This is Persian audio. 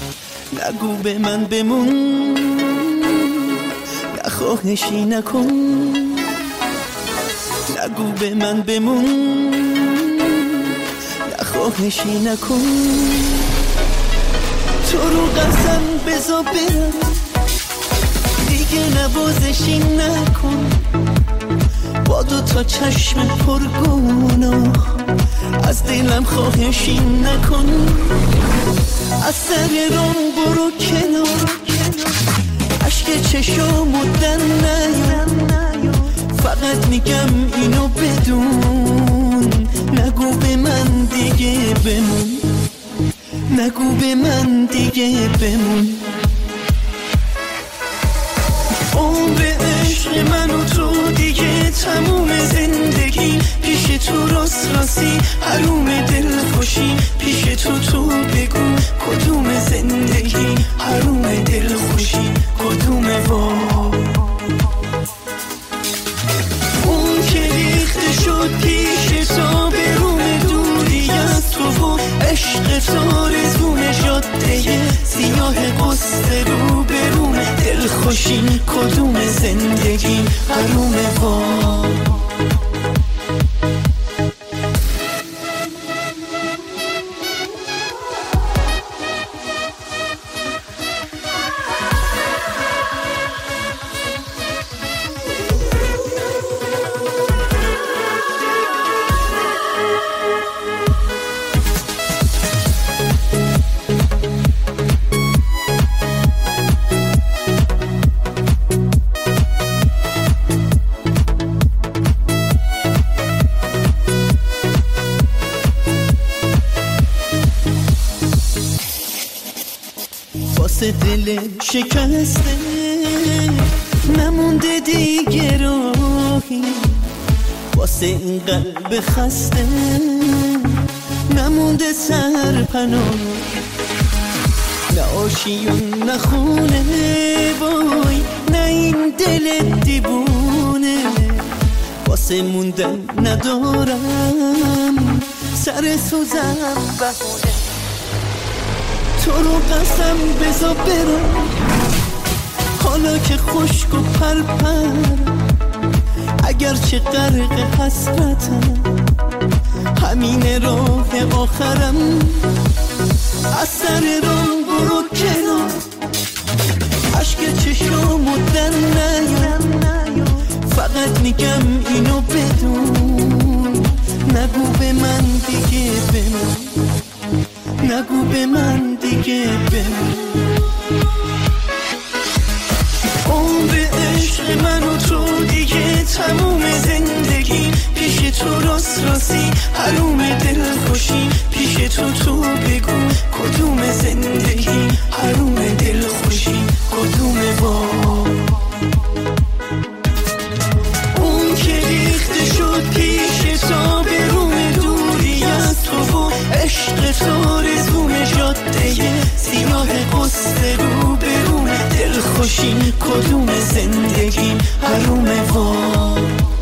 نگو به من بمون، نخواهشی نکن. نگو به من بمون، نخواهشی نکن. تو رو قسم بذار برم، دیگه نوازشی نکن. با 2 تا چشم پرگناه از دلم خواهشی نکن. از سر رام برو کنار، عشق چشامو در نیار. فقط میگم اینو بدون، نگو به من دیگه بمون. نگو به من دیگه بمون. عمر عشق من و تو دیگه تموم. زندگی پیش تو راست راستی حروم دل خوشی. پیش تو بگو کدوم زندگی حروم دل خوشی کدومه. اون که ریخته شد پیش تو به روم دوری از تو و عشق تو رزون جاده سیاه قصه رو به روم دل خوشی کدوم زندگی حرومه. واسه دل شکسته نمونده دیگه راهی. واسه این قلب خسته نمونده سرپناه. نه آشیون نه خونه وای، نه این دل دیوونه. واسه موندن ندارم سر سوزم بهونه. تو رو قسم بذار برم حالا که خشک و پرپر. اگرچه غرق حسرتم همین راه آخرم. از سر راه برو کنار، عشق چشامو در نیار. فقط میگم اینو بدون، نگو به من دیگه بمون. نگو به من دیگه بمون. عمر عشق من و تو دیگه تموم. زندگی پیش تو راست راستی حروم دل خوشی. پیش تو بگو کدوم زندگی حروم دل خوشی کدومه. اون که ریخته شد پیش تو به روم دوری از تو و عشق تو رزون جاده سیاه قصه رو به روم دل خوشی کدوم زندگی حرومه.